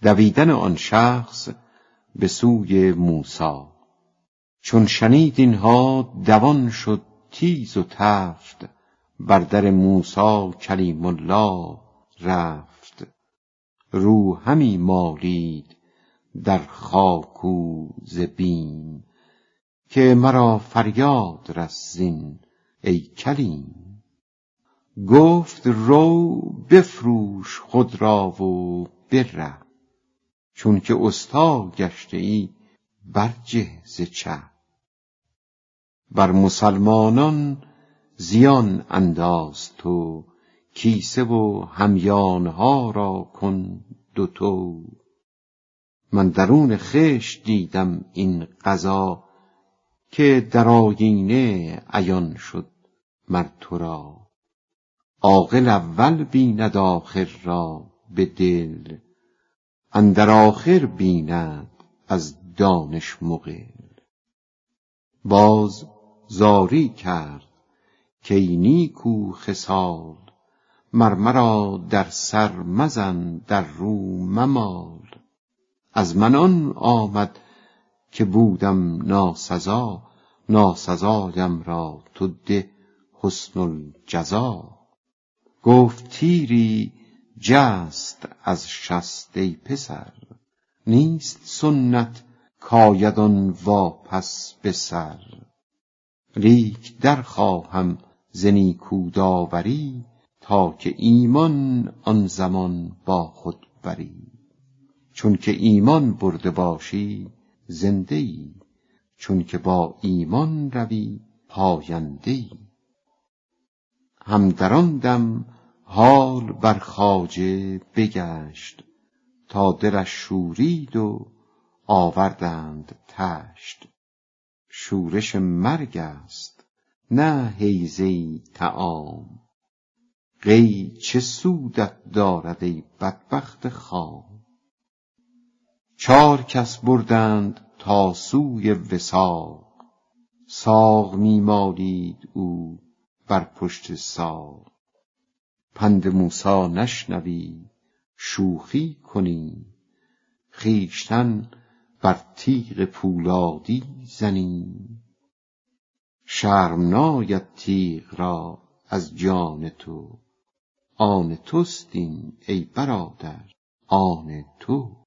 دویدن آن شخص به سوی موسی. چون شنید اینها دوان شد تیز و تفت، بر در موسی کلیم الله رفت. رو همی مالید در خاک و ز بیم، که مرا فریاد رس زین ای کلیم. گفت رو بفروش خود را و بره، چون که استا گشته ای برجه ز چه. بر مسلمانان زیان انداز تو، کیسه و همیانها را کن دوتو. من درون خشت دیدم این قضا، که در آیینه عیان شد مر تو را. عاقل اول بیند آخر را به دل، اندر آخر بیند از دانش مقل. باز زاری کرد که ای نیکو خصال، مر مرا در سر مزن در رو ممال. از من آن آمد که بودم ناسزا، ناسزایم را تو ده حسن الجزا. گفت تیری جست از شست ای پسر، نیست سنت کاید آن واپس به سر. لیک در خواهم ز نیکو داوری، تا که ایمان آن زمان با خود بری. چون که ایمان برده باشی زنده ای، چون که با ایمان روی پاینده ای. هم در آن دم حال بر خواجه بگشت، تا دلش شورید و آوردند تشت. شورش مرگ است نه هیزه طعام، قی چه سودت دارد ای بدبخت خام. 4 کس بردند تا سوی وثاق، ساق می مالید او بر پشت ساق. پند موسی نشنوی شوخی کنی، خویشتن بر تیغ پولادی زنی. شرم ناید تیغ را از جان تو، آن توست این ای برادر آن تو.